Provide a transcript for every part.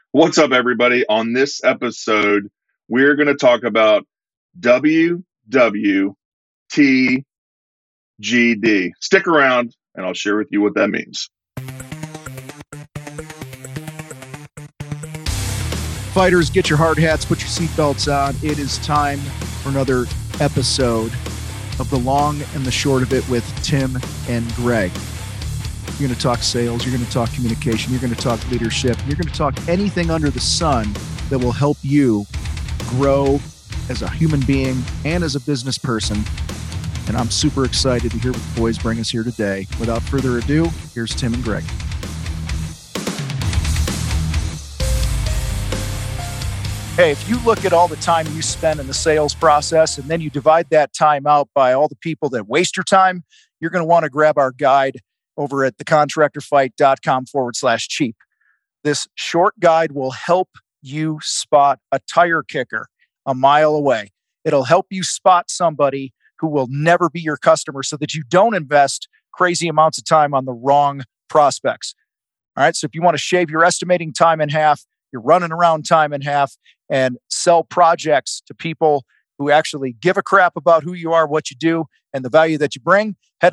What's up, everybody? On this episode, we're going to talk about WWTGD. Stick around, and I'll share with you what that means. Fighters, get your hard hats, put your seatbelts on. It is time for another episode of The Long and the Short of It with Tim and Greg. You're going to talk sales, you're going to talk communication, you're going to talk leadership, you're going to talk anything under the sun that will help you grow as a human being and as a business person. And I'm super excited to hear what the boys bring us here today. Without further ado, here's Tim and Greg. Hey, if you look at all the time you spend in the sales process and then you divide that time out by all the people that waste your time, you're going to want to grab our guide over at thecontractorfight.com/cheap. This short guide will help you spot a tire kicker a mile away. It'll help you spot somebody who will never be your customer so that you don't invest crazy amounts of time on the wrong prospects. All right. So if you want to shave your estimating time in half, you're running around time in half, and sell projects to people who actually give a crap about who you are, what you do, and the value that you bring, head to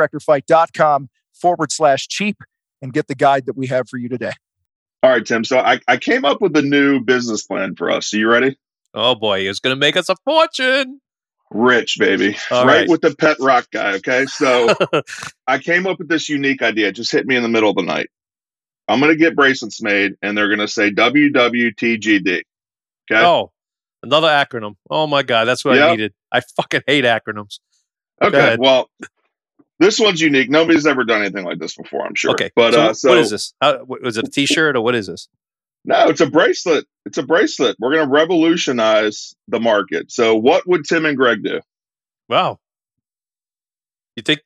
thecontractorfight.com/cheap and get the guide that we have for you today. All right, Tim. So I came up with a new business plan for us. Are you ready? Oh, boy. It's going to make us a fortune. Rich, baby. All right right. with the pet rock guy, okay? So I came up with this unique idea. It just hit me in the middle of the night. I'm going to get bracelets made, and they're going to say WWTGD. Okay? Oh, another acronym. Oh, my God. That's what I needed. I fucking hate acronyms. Okay. Well, this one's unique. Nobody's ever done anything like this before, I'm sure. Okay. But so what is this? Was it a T-shirt or what is this? No, it's a bracelet. It's a bracelet. We're going to revolutionize the market. So what would Tim and Greg do? Wow. You think?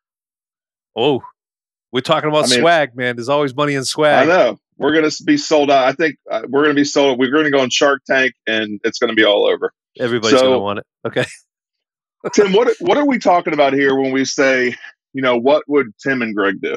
Oh, we're talking about swag, man. There's always money in swag. I know. We're going to be sold out. I think we're going to be sold. We're going to go on Shark Tank, and it's going to be all over. Everybody's going to want it. Okay. Tim, what are we talking about here when we say, what would Tim and Greg do?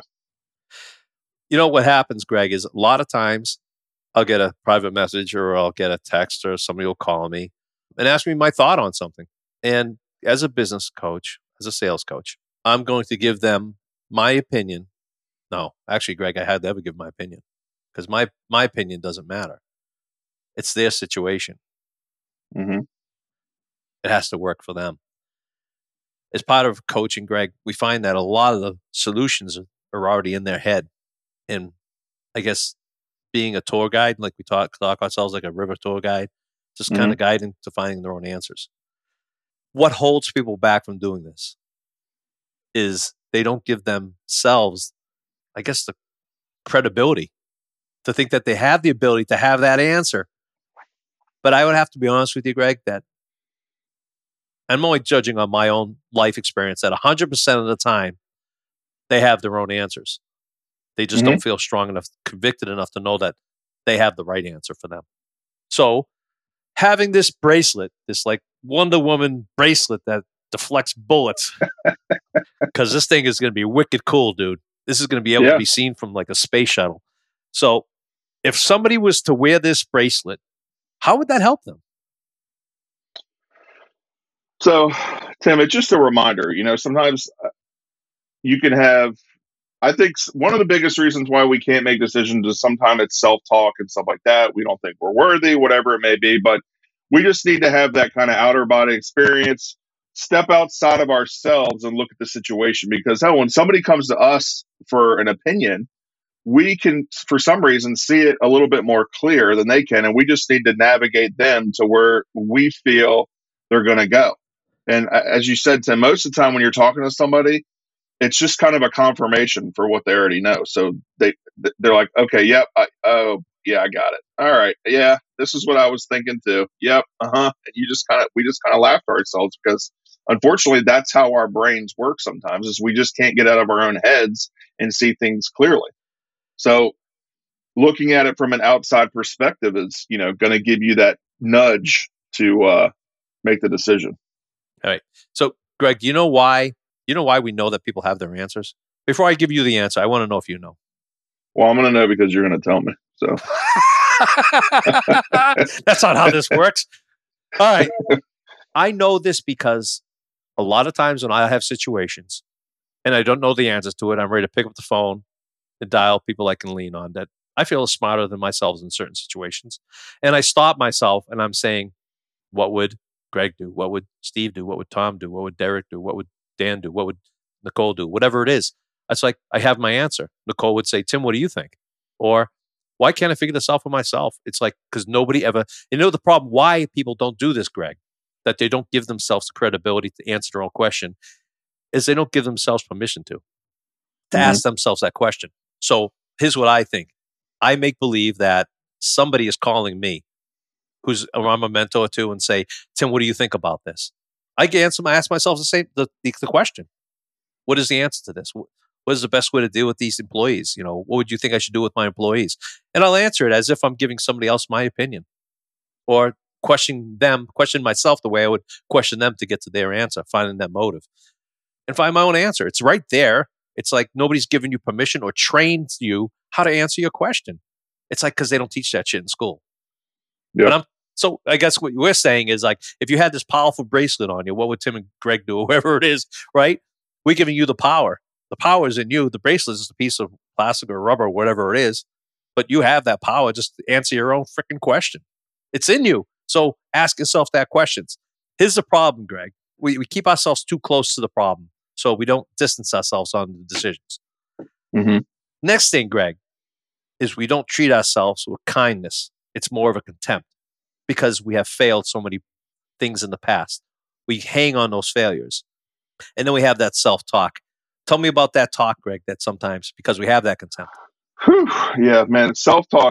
You know what happens, Greg, is a lot of times I'll get a private message or I'll get a text or somebody will call me and ask me my thought on something. And as a business coach, as a sales coach, I'm going to give them my opinion. No, actually, Greg, I had to ever give my opinion because my opinion doesn't matter. It's their situation. Mm-hmm. It has to work for them. As part of coaching, Greg, we find that a lot of the solutions are already in their head. And I guess being a tour guide, like we talk ourselves like a river tour guide, just kind of guiding to finding their own answers. What holds people back from doing this is they don't give themselves, I guess, the credibility to think that they have the ability to have that answer. But I would have to be honest with you, Greg, that I'm only judging on my own life experience that 100% of the time they have their own answers. They just don't feel strong enough, convicted enough to know that they have the right answer for them. So having this bracelet, this like Wonder Woman bracelet that deflects bullets, because this thing is going to be wicked cool, dude. This is going to be able to be seen from like a space shuttle. So if somebody was to wear this bracelet, how would that help them? So, Tim, it's just a reminder, sometimes you can have, I think one of the biggest reasons why we can't make decisions is sometimes it's self-talk and stuff like that. We don't think we're worthy, whatever it may be, but we just need to have that kind of outer body experience, step outside of ourselves and look at the situation because when somebody comes to us for an opinion, we can, for some reason, see it a little bit more clear than they can. And we just need to navigate them to where we feel they're going to go. And as you said, Tim, most of the time when you're talking to somebody, it's just kind of a confirmation for what they already know. So they're like, okay, yep, I got it. All right, yeah, this is what I was thinking too. Yep, And we just kind of laugh at ourselves because unfortunately, that's how our brains work sometimes. Is we just can't get out of our own heads and see things clearly. So looking at it from an outside perspective is, going to give you that nudge to make the decision. All right. So, Greg, you know why we know that people have their answers? Before I give you the answer, I want to know if you know. Well, I'm going to know because you're going to tell me. So That's not how this works. All right. I know this because a lot of times when I have situations and I don't know the answers to it, I'm ready to pick up the phone and dial people I can lean on that I feel is smarter than myself in certain situations. And I stop myself and I'm saying, what would Greg do? What would Steve do? What would Tom do? What would Derek do? What would Dan do? What would Nicole do? Whatever it is. It's like, I have my answer. Nicole would say, Tim, what do you think? Or, why can't I figure this out for myself? It's like, because nobody ever, the problem why people don't do this, Greg, that they don't give themselves the credibility to answer their own question, is they don't give themselves permission to ask themselves that question. So here's what I think. I make believe that somebody is calling me, who's I'm a mentor to, and say, Tim, what do you think about this? I ask myself the question. What is the answer to this? What is the best way to deal with these employees? What would you think I should do with my employees? And I'll answer it as if I'm giving somebody else my opinion, or question myself the way I would question them to get to their answer, finding that motive and find my own answer. It's right there. It's like nobody's given you permission or trained you how to answer your question. It's like, because they don't teach that shit in school. Yep. So I guess what we're saying is, like, if you had this powerful bracelet on you, what would Tim and Greg do, or whoever it is, right? We're giving you the power. The power is in you. The bracelet is a piece of plastic or rubber or whatever it is. But you have that power just to answer your own freaking question. It's in you. So ask yourself that questions. Here's the problem, Greg. We keep ourselves too close to the problem, so we don't distance ourselves on the decisions. Mm-hmm. Next thing, Greg, is we don't treat ourselves with kindness. It's more of a contempt, because we have failed so many things in the past. We hang on those failures. And then we have that self-talk. Tell me about that talk, Greg, that sometimes, because we have that contempt. Whew, yeah, man. Self-talk.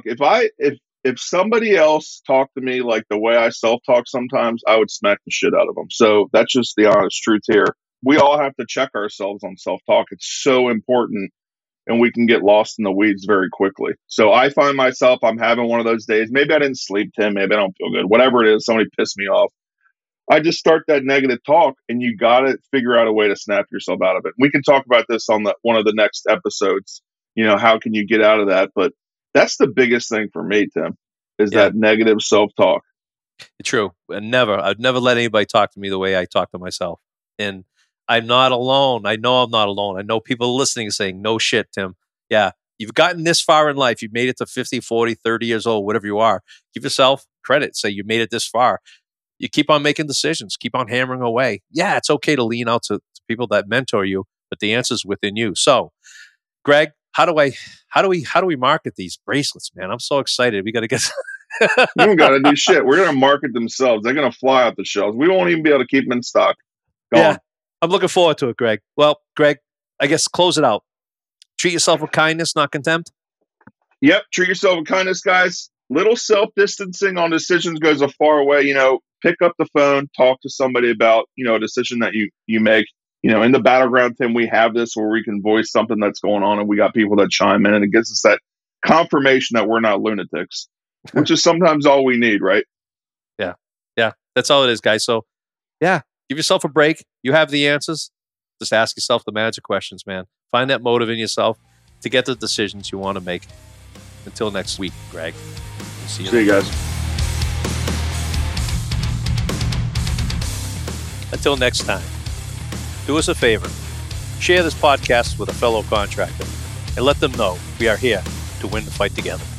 If somebody else talked to me like the way I self-talk sometimes, I would smack the shit out of them. So that's just the honest truth here. We all have to check ourselves on self-talk. It's so important, and we can get lost in the weeds very quickly. So I find myself, I'm having one of those days. Maybe I didn't sleep, Tim. Maybe I don't feel good. Whatever it is, somebody pissed me off. I just start that negative talk, and you got to figure out a way to snap yourself out of it. We can talk about this on one of the next episodes. How can you get out of that? But that's the biggest thing for me, Tim, is that negative self-talk. True. I'd never let anybody talk to me the way I talk to myself. And I'm not alone. I know I'm not alone. I know people listening saying, no shit, Tim. Yeah, you've gotten this far in life. You've made it to 50, 40, 30 years old, whatever you are. Give yourself credit. Say you made it this far. You keep on making decisions. Keep on hammering away. Yeah, it's okay to lean out to people that mentor you, but the answer's within you. So, Greg, how do we market these bracelets, man? I'm so excited. We got to get. You don't got to do shit. We're going to market themselves. They're going to fly out the shelves. We won't even be able to keep them in stock. Go on. I'm looking forward to it, Greg. Well, Greg, I guess close it out. Treat yourself with kindness, not contempt. Yep. Treat yourself with kindness, guys. Little self-distancing on decisions goes a far way. Pick up the phone, talk to somebody about, a decision that you make. In the battleground, Tim, we have this where we can voice something that's going on, and we got people that chime in, and it gives us that confirmation that we're not lunatics, which is sometimes all we need, right? Yeah. That's all it is, guys. So, give yourself a break. You have the answers. Just ask yourself the magic questions, man. Find that motive in yourself to get the decisions you want to make. Until next week, Greg. See you guys. Until next time, do us a favor. Share this podcast with a fellow contractor and let them know we are here to win the fight together.